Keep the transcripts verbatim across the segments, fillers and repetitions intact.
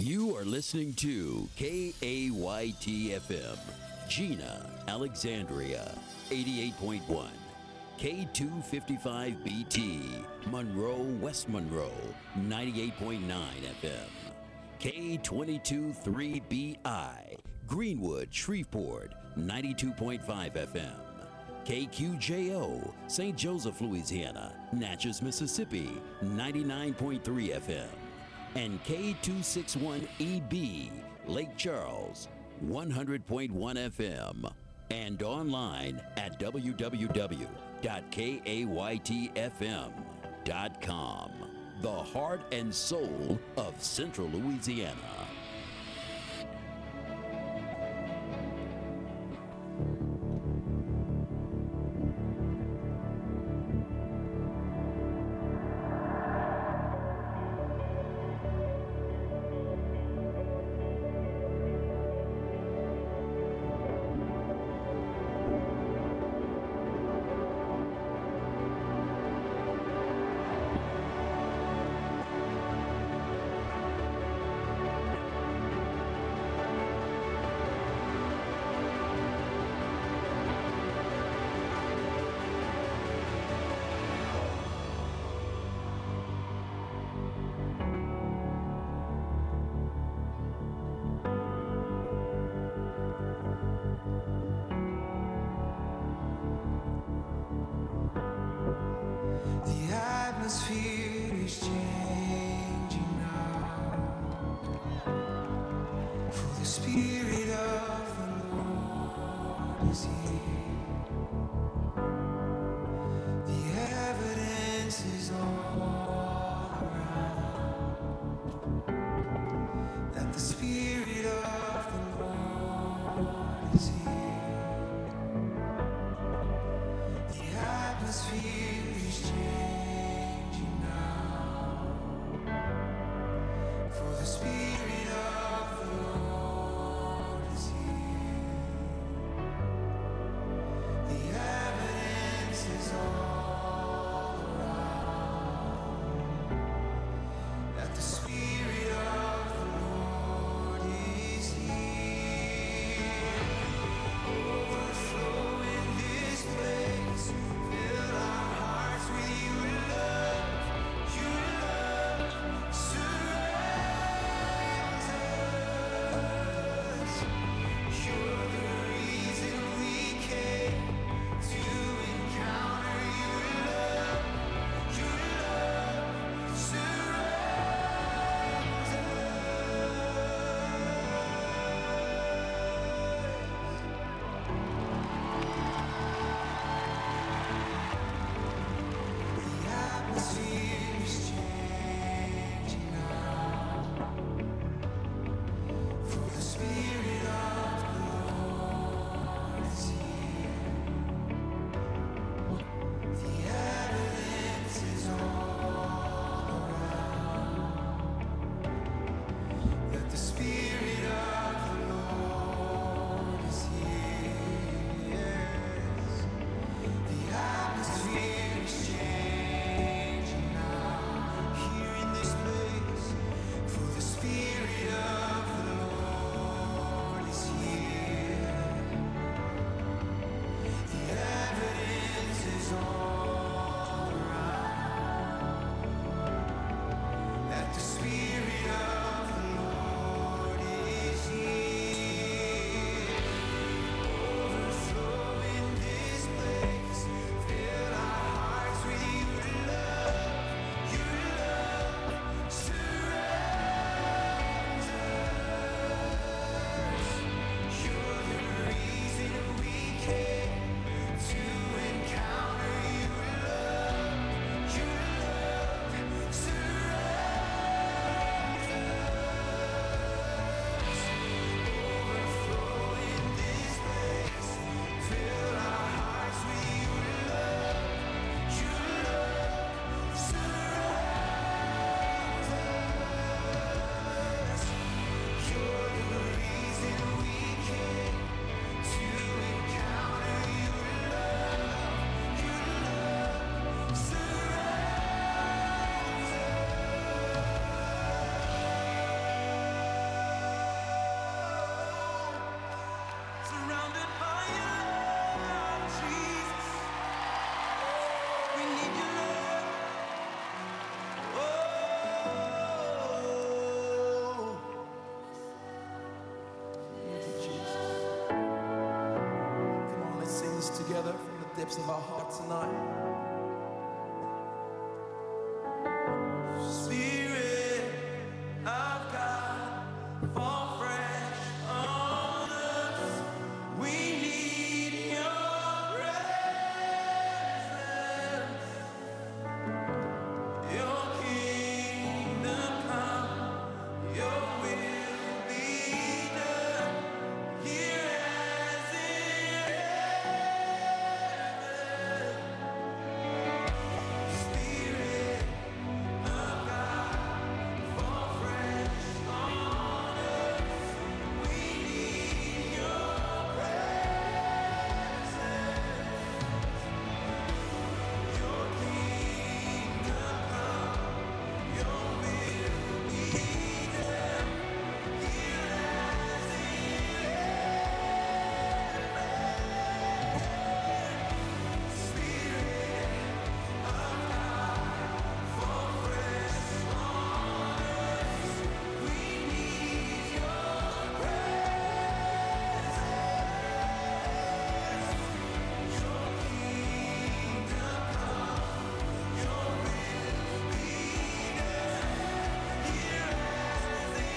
You are listening to K A Y T F M, Gina, Alexandria, eighty-eight point one, K two fifty-five B T, Monroe, West Monroe, ninety-eight point nine F M, K twenty-two three B I, Greenwood, Shreveport, ninety-two point five F M, K Q J O, Saint Joseph, Louisiana, Natchez, Mississippi, ninety-nine point three F M, and K two sixty-one E B, Lake Charles, one hundred point one F M, and online at w w w dot kaytfm dot com. The heart and soul of Central Louisiana. depths of our heart tonight. Spirit of God, fall fresh on us. We need your presence. Your kingdom come, your will be done, here as in heaven. Spirit of God, fall fresh on us. We need your presence. Your kingdom come, your will be done, here as in Spirit of God, fall fresh on us. We need your presence. Your kingdom come, your will be done, here as in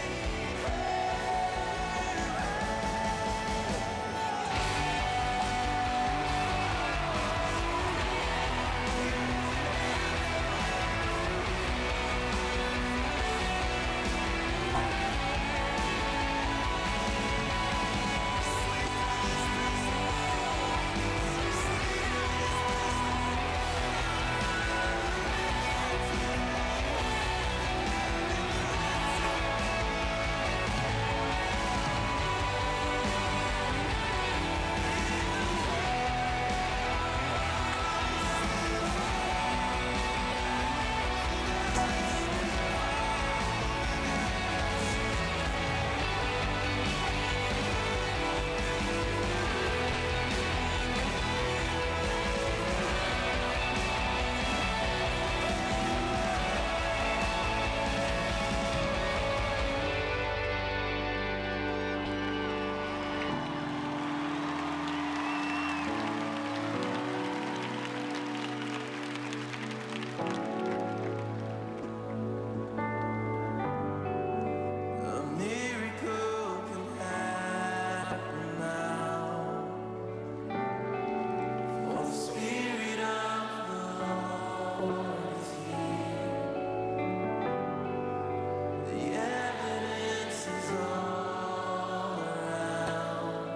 a miracle can happen now. For the Spirit of the Lord is here. The evidence is all around.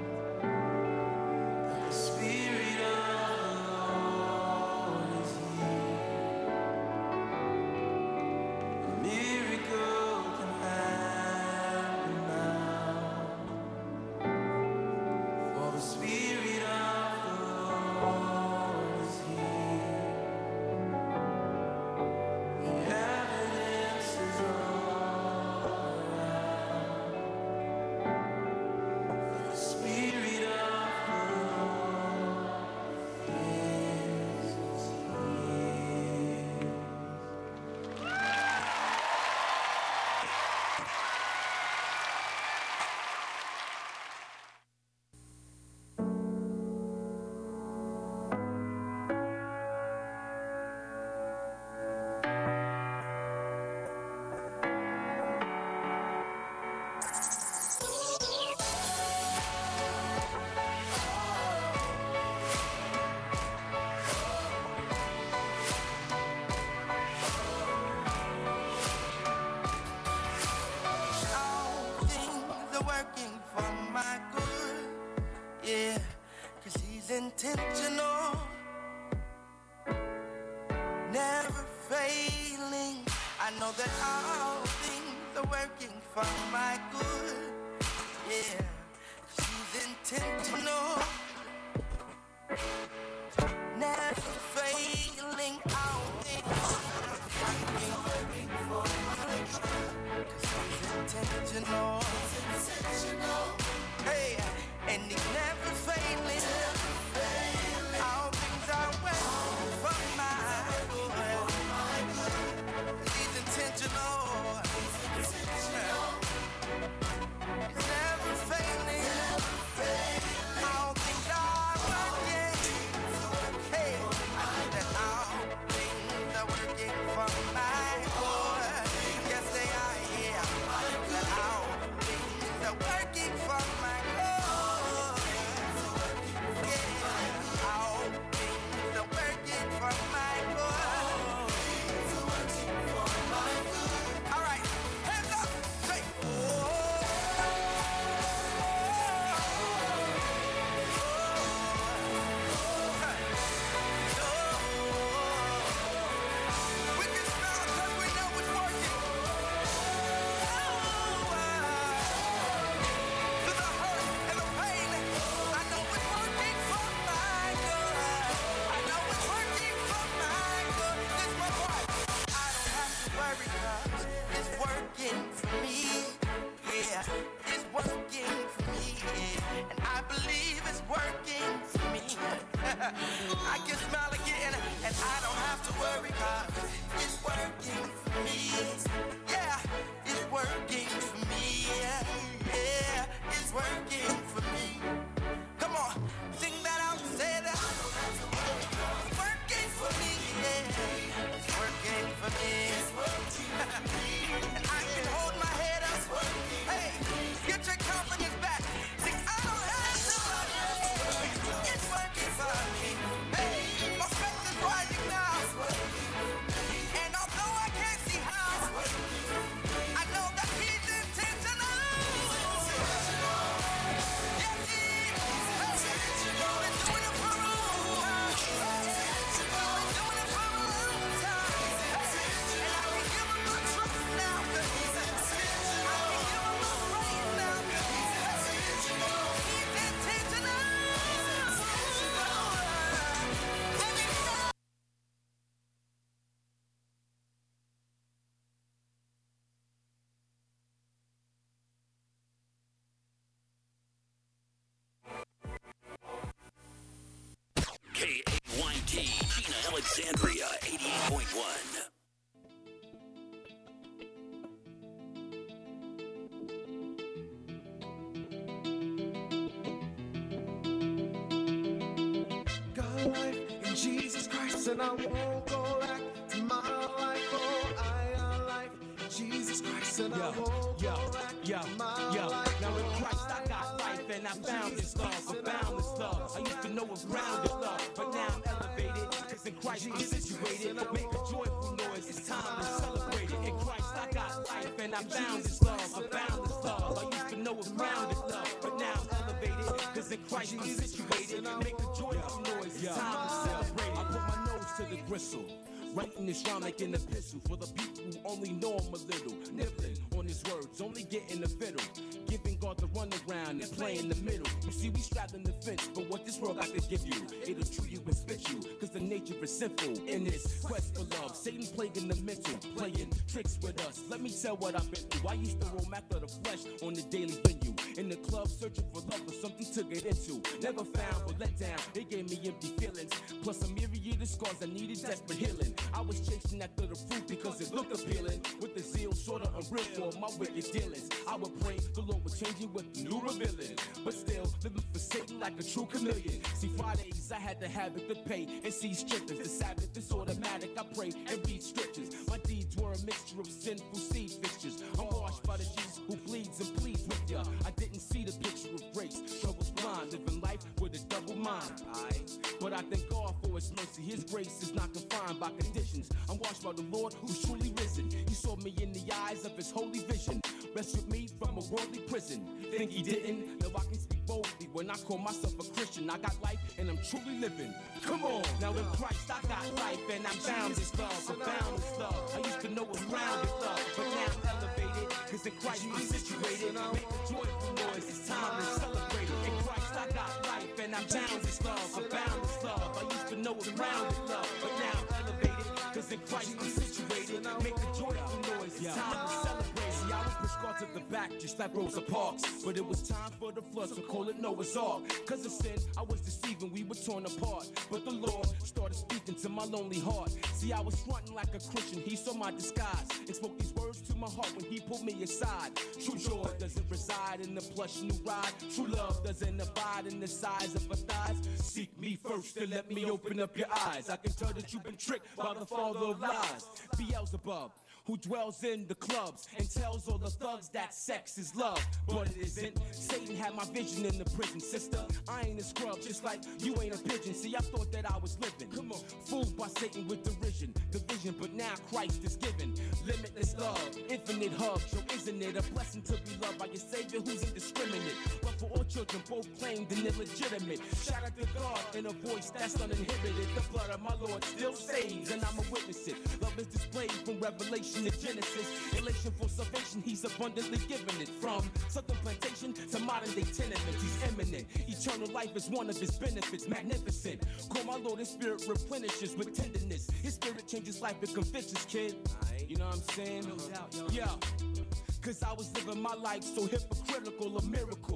That the Spirit of the Lord is here. A miracle can happen now. For the Spirit of the Lord is here. The evidence is all around. For the Spirit of the Lord is here. All things are working for my good, yeah, 'cause he's intentional, never failing. I know that all things are working for my good, yeah, 'cause he's intentional, never failing. All things are working for my good, 'cause he's intentional, hey, and he's never failing. All things are working for my good. He's intentional. He's never failing. All things are working. I can smile again, and I don't have to worry, cause it's working for me. Yeah, it's working for me. Yeah, it's working for me. Come on, sing that out, say that. It's working for me. Yeah, it's working for me. And I can hold my head up. Hey, get your confidence back. See, I don't have to worry. It's working for me. Hey, my faith is rising now. And although I can't see how, I know that he's intentional. Yes, he is. Been doing it for a long time. Been doing it for a long time. And I can give him my trust now. I can give him my praise now. He's intentional. K A Y T, Gina Alexandria, eighty-eight point one. Got life in Jesus Christ, and I won't go back to my life. Oh, I got life in Jesus Christ, and I won't yo, go back yo, to my yo. life. Now in Oh, Christ I got life and I found this love, a boundless love. I used to know of grounded love, but now I'm elevated. Cause in Christ I'm situated. Make a joyful noise, it's time to celebrate it. In Christ I got life and I found this love, a boundless love. I used to know of grounded love, but now I'm elevated. Cause in Christ I'm situated. Make a joyful noise, it's time to celebrate it. I put my nose to the gristle. Writing this rhyme like an epistle for the people who only know him a little. Nibbling on his words, only getting the fiddle. Giving God the runaround and playing the middle. You see, we straddling the fence, but what this world got to give you, it'll chew you and spit you. Cause the nature is sinful in this quest for love. Satan plaguing the mental, playing tricks with us. Let me tell what I've been through. I used to roam after the flesh on the daily venue. In the club, searching for love or something to get into. Never found, but let down. They gave me empty feelings. Plus a myriad of scars I needed desperate healing. I was chasing after the fruit because it looked appealing. With the zeal sorta unreal for my wicked dealings. I would pray the Lord would change it with a new revealing. But still living for Satan like a true chameleon. See, Fridays I had the habit to pay and see strippers. The Sabbath is automatic. I pray and read scriptures. My deeds were a mixture of sinful seed fixtures. I'm washed by the Jesus who bleeds and pleads with ya. I didn't see the picture of grace. Trouble's blind, living life with a double mind. Aye. But I thank God for his mercy. His grace is not confined by conditions. I'm washed by the Lord who's truly risen. He saw me in the eyes of his holy vision. Rescued me from a worldly prison. Think he didn't? Now I can speak boldly when I call myself a Christian. I got life and I'm truly living. Come on, now in Christ I got life and I'm bound this love, a boundless love. I used to know it was grounded love, but now I'm elevated. Cause in Christ I'm situated. Make a joyful noise, it's time to celebrate it. In Christ I got life and I'm bound this love, a boundless love. I used to know it was grounded love, but now I'm elevated. Cause in Christ I'm situated. Make a joyful noise, it's time to celebrate. See, I was pushed God to the back just like Rosa Parks. But it was time for the flood, so call it Noah's Ark. Cause of sin, I was deceiving, we were torn apart. But the Lord started speaking to my lonely heart. See, I was fronting like a Christian, he saw my disguise and spoke these words to my heart when he pulled me aside. True joy doesn't reside in the plush new ride. True love doesn't abide in the size of a thighs. Seek me first and let me open up your eyes. I can tell that you've been tricked by the father of lies, Beelzebub, who dwells in the clubs and tells all the thugs that sex is love. But it isn't. Satan had my vision in the prison, sister. I ain't a scrub, just like you ain't a pigeon. See, I thought that I was living. Come on, fooled by Satan with derision, division, but now Christ is given limitless love, infinite hugs. So isn't it a blessing to be loved by your Savior who's indiscriminate? Love for all children, both claimed and illegitimate. Shout out to God in a voice that's uninhibited. The blood of my Lord still saves, and I'm a witness it. Love is displayed from Revelation to Genesis. Elation for salvation, he's abundantly given it. From southern plantation to modern day tenements, he's eminent. Eternal life is one of his benefits, magnificent. Call my Lord, his spirit replenishes with tenderness. His spirit changes life and convinces, kid. You know what I'm saying? Yeah. Cause I was living my life so hypocritical, a miracle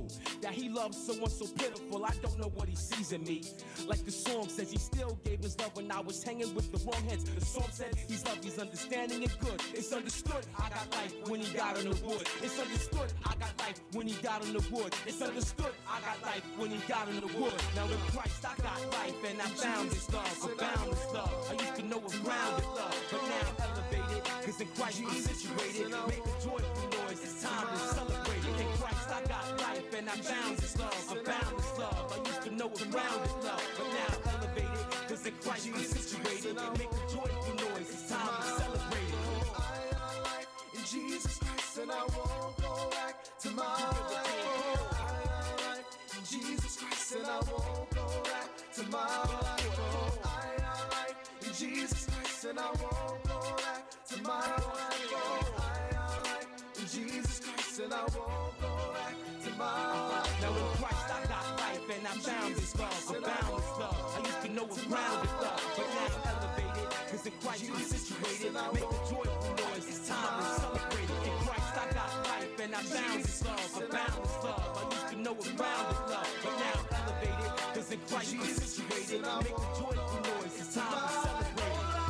that he loves someone so pitiful. I don't know what he sees in me. Like the song says, he still gave his love when I was hanging with the wrong heads. The song said he's love, he's understanding and good. It's understood I got life when he died in the wood. It's understood I got life when he died in the wood. It's understood I got life when he died in the wood. Now in Christ I got life and I found his love, a boundless love. I used to know a grounded love, but now I'm elevated, cause in Christ I'm situated. Make a joyful noise, it's time to celebrate it. In Christ I got life and I found his love, a boundless love. I used to know a grounded love, but now I'm elevated, cause in Christ I'm situated. Make a joyful noise, it's time to celebrate it. I got life in Jesus Christ and I won't go back to my life. I got life in Jesus Christ and I won't go back to my life. I got life in Jesus Christ and I won't go back to my life. I got life in Jesus Christ and I won't go back to my life. Now in Christ I got life and I found his love, a boundless love. I used to know a grounded love, but now I'm elevated, cause in Christ I'm situated. Make a joyful noise, it's time to celebrate it. In Christ I got life and I found his love, a boundless love. I used to know a grounded love, but now I'm elevated, cause in Christ I'm situated. Make a joyful noise, it's time to celebrate it.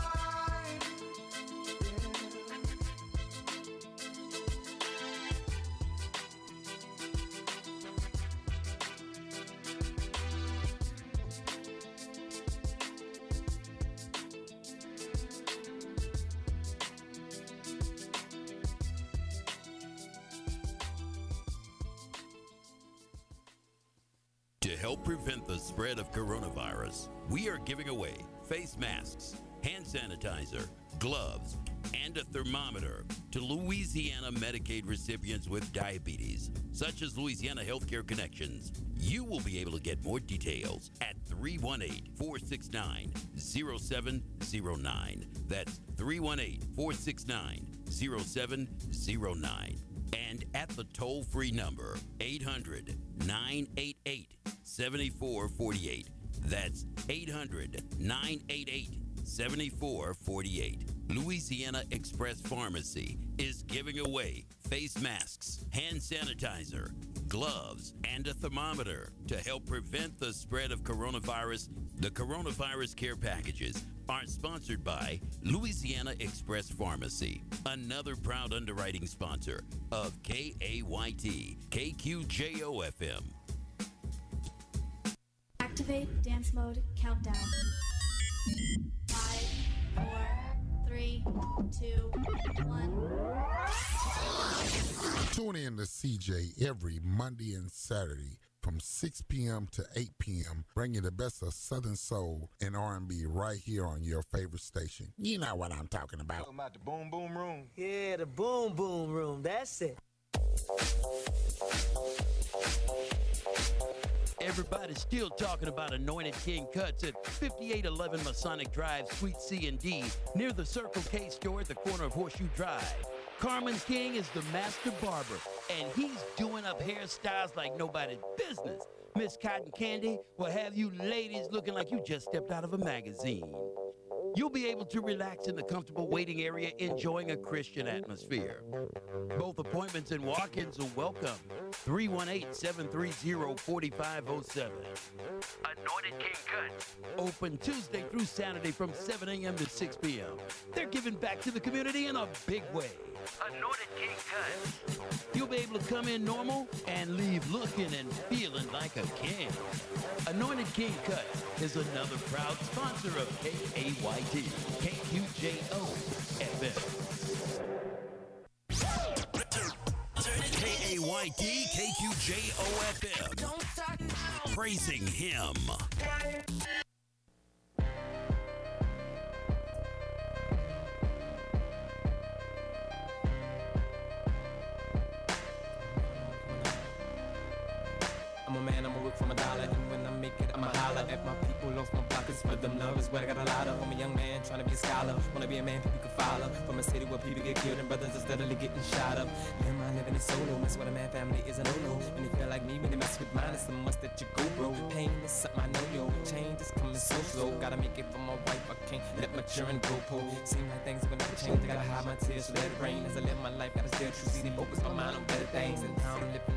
To help prevent the spread of coronavirus, we are giving away face masks, hand sanitizer, gloves, and a thermometer to Louisiana Medicaid recipients with diabetes, such as Louisiana Healthcare Connections. You will be able to get more details at three one eight, four six nine, zero seven zero nine. That's three one eight, four six nine, zero seven zero nine. And at the toll-free number, eight hundred, nine eight eight, seven four four eight. That's eight hundred, nine eight eight, seven four four eight. Louisiana Express Pharmacy is giving away face masks, hand sanitizer, gloves, and a thermometer to help prevent the spread of coronavirus. The coronavirus care packages are sponsored by Louisiana Express Pharmacy, another proud underwriting sponsor of K A Y T, K Q J O F M. Activate dance mode countdown. Five, four, three, two, one. Tune in to C J every Monday and Saturday from six p.m. to eight p.m., bringing the best of Southern Soul and R and B right here on your favorite station. You know what I'm talking about. Talking about the Boom Boom Room. Yeah, the Boom Boom Room. That's it. Everybody's still talking about Anointed King Cuts at fifty-eight eleven Masonic Drive, Suite C and D, near the Circle K store at the corner of Horseshoe Drive. Carmen King is the master barber, and he's doing up hairstyles like nobody's business. Miss Cotton Candy will have you ladies looking like you just stepped out of a magazine. You'll be able to relax in the comfortable waiting area, enjoying a Christian atmosphere. Both appointments and walk-ins are welcome. three one eight, seven three zero, four five zero seven. Anointed King Cuts. Open Tuesday through Saturday from seven a.m. to six p.m. They're giving back to the community in a big way. Anointed King Cuts. You'll be able to come in normal and leave looking and feeling like a king. Anointed King Cuts is another proud sponsor of K A Y T, K Q J O F M. K A Y T, K Q J O F M. Praising him. I'm a man, I'ma work for my dollar, and when I make it, I'ma holler at my people, lost my pockets, for them love is what I got a lot of. I'm a young man, trying to be a scholar, wanna be a man people can follow, from a city where people get killed and brothers are steadily getting shot up. Live my living is solo, mess with a man, family is a no-no. When they feel like me, when they mess with mine, it's so much that you go, bro. Pain is something I know, yo, change is coming so slow, gotta make it for my wife, I can't let my children go po. Seem like things will never change, I gotta hide my tears, so let it rain, as I live my life, gotta stay true, see, they focus my mind on better things, and how I'm living next.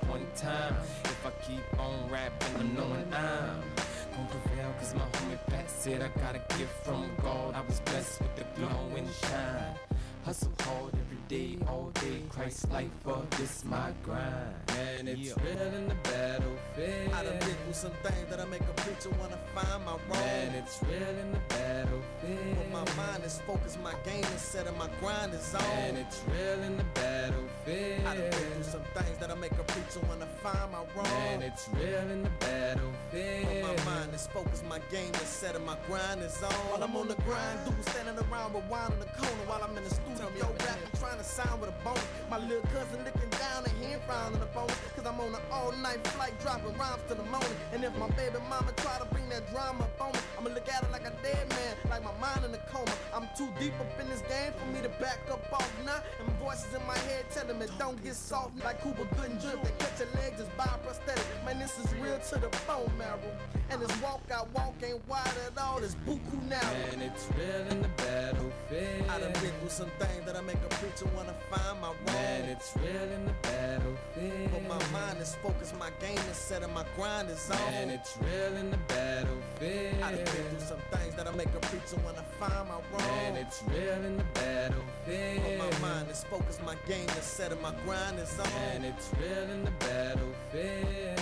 one time. If I keep on rapping, I'm knowing I'm gon' prevail, cause my homie Pat said I got a gift from God. I was blessed with the glow and shine. Hustle hard every day, all day. Christ life for this my grind. Man, it's yeah. real in the battlefield. I done been through some things that'll make a preacher wanna find my wrong. Man, it's real in the battlefield. But my mind is focused, my game is set, and my grind is on. Man, it's real in the battlefield. I done been through some things that'll make a preacher wanna find my wrong. Man, it's real in the battlefield. But my mind is focused, my game is set, and my grind is on. While I'm on the grind, dude standing around with wine in the corner while I'm in the studio. Yo, rapping, trying to sound with a bonus. My little cousin looking down and he ain't frowning the bonus. Cause I'm on an all-night flight dropping rhymes to the morning. And if my baby mama try to bring that drama up on me, I'ma look at her like a dead man, like my mind in a coma. I'm too deep up in this game for me to back up off now. And voices in my head telling me don't get soft like Cooper couldn't drip. They cut your legs just by prosthetic. Man, this is real to the bone marrow. And this walk I walk ain't wide at all, it's buku now. Man, it's real in the battlefield. I done been through some things that'll make a preacher wanna find my wrong. Man, it's real in the battlefield. But my mind is focused, my game is set, and my grind is on. Man, it's real in the battlefield. I done been through some things that'll make a preacher wanna find my wrong. Man, it's real in the battlefield. But my mind is focused, my game is set, and my grind is on. Man, it's real in the battlefield.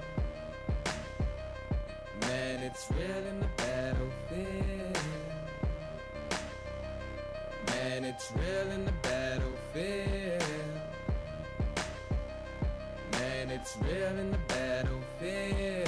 Man, it's real in the battlefield. Man, it's real in the battlefield. Man, it's real in the battlefield.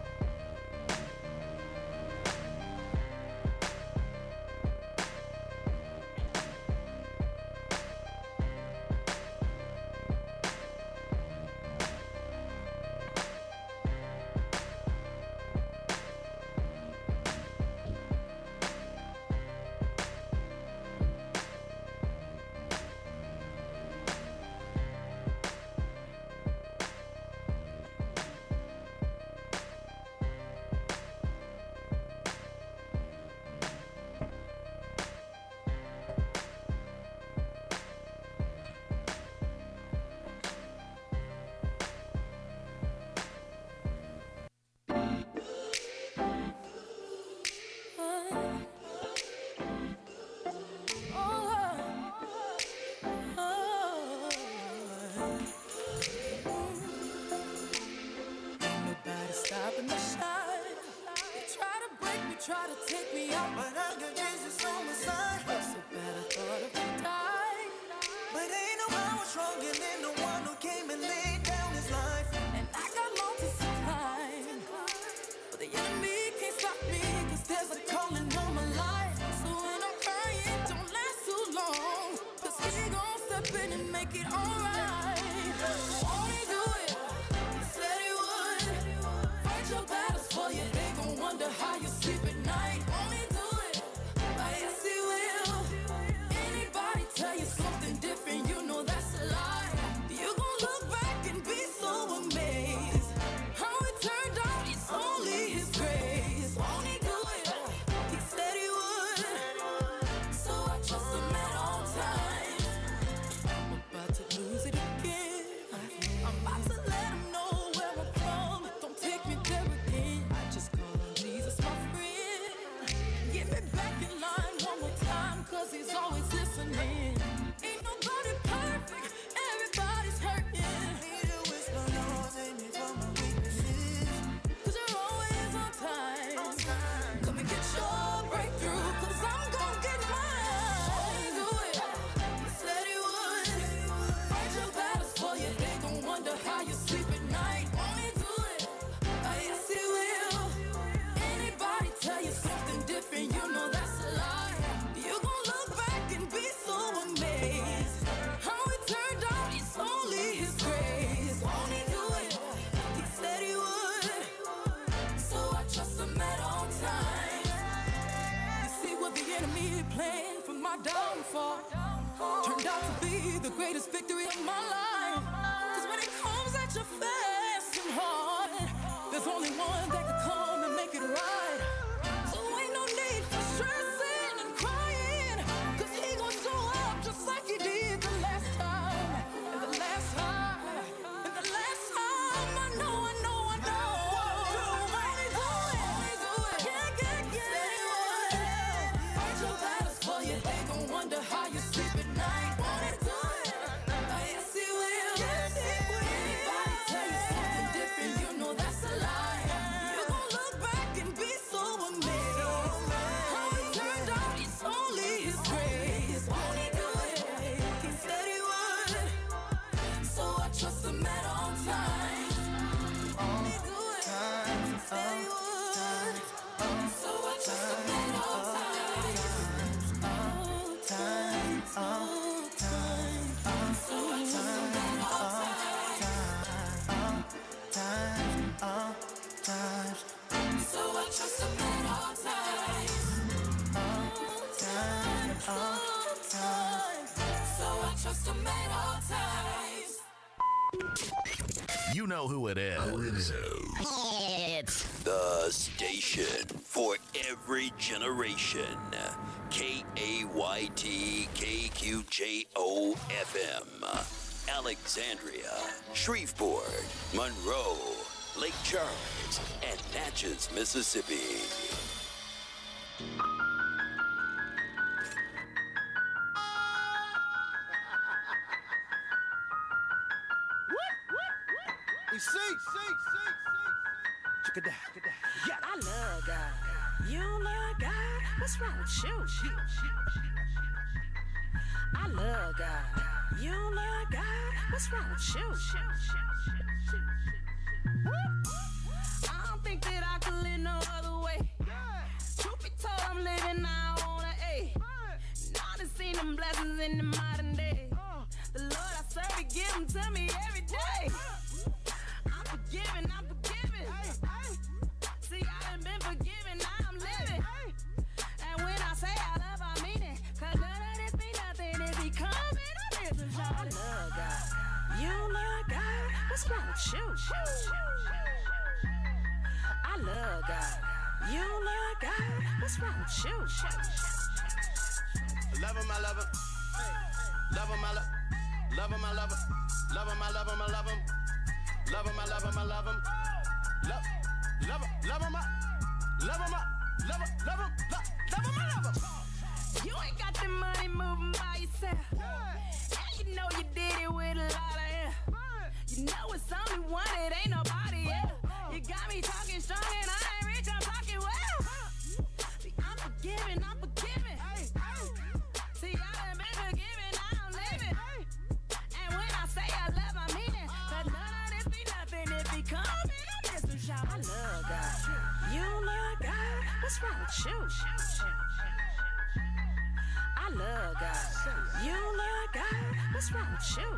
Try to take me out, but I got Jesus on my side. So bad I thought I would die, but ain't no power stronger than the one who came and laid down his life. And I got mountains to climb, but the enemy can't stop me, cause there's a calling on my life. So when I'm crying, don't last too long, cause he gon' step in and make it alright. Won't he do it? He said he would. Fight your battles for you, they gon' wonder how you sleep at night. Only do it, but yes he will. Anybody tell you something different, you know that's a lie. You gon' look back and be so amazed how it turned out, it's only his grace. Won't he do it? He said he would, so I trust him at all times. I'm about to lose it again. I'm about to let him know where I'm from. Don't take me there again. I just call on Jesus, my friend. Get me back in line one more time, cause he's always listening. Ain't nobody perfect, everybody's hurting. Need a whisper, Lord, save me from my weaknesses, cause you're always on time. Come and get your breakthrough, cause I'm gonna get mine. Won't do it? He said he would. Fight your battles for you, they gon' wonder how you sleep at night. Won't he do it? Oh, yes he will. Anybody tell you something different, you know that's a lie. You gon' look back and be so amazed how it turned out, it's only his grace. Won't he do it? He said he would, so I trust him at all times. You see what the enemy planned for my downfall turned out to be the greatest victory of my life. Cause when it comes at you fast and hard, there's only one that can come and make it right. So ain't no need for stressing and crying, cause he gon' show up just like he did the last time. And the last time, and the last time. trust him at all times. All time, all time. So I trust him at all times. You know who it is. It's the station for every generation. K A Y T K Q J O F M. Alexandria, Shreveport, Monroe, Lake Charles, and Natchez, Mississippi. You see, see, see, see. Check it out, check it out. Yeah. I love God. You love God? What's wrong with you? I love God. You love God? What's wrong with you? I don't think that I could live no other way. Truth be told, I'm living now on an A. Now I done seen them blessings in the modern day. The Lord I serve, He give them to me every day. I'm forgiven, I'm forgiven. See, I done been forgiven, now I'm living. And when I say I love, I mean it. Cause none of this be nothing if He comes in on this. I love God. You love God? What's wrong with you? I love God. You love God? What's wrong with you? Love him, I love him. Love him, I love him. Love him, I love him. Love him, I love him, I love him. Love him, I love him, I love him. Love, love him, love him, I love him, I love him, love him, love, love him, I love him. You ain't got the money moving by yourself. And you know you did it with a lot of air. You know it's only one, it ain't nobody else. You got me talking strong and I ain't rich, I'm talking well. See, I'm forgiving, I'm forgiving. See, I done been forgiven, now I'm living. And when I say I love, I mean it. Cause none of this be nothing if He come in on this one, y'all. I love God. You love God? What's wrong with you? I love God. You love God? What's wrong with you?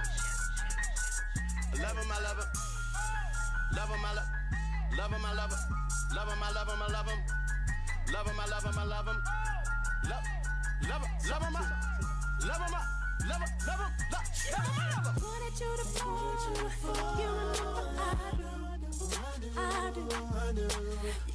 Love him, I love him. Love him, I love Love him, I love him. Love him, I love him, I love him. Love him, I love him, I love him. Love, love him, love him, I love him, I love him, love him, love him, I love him. Wanted you to fall, you remember I do, I do.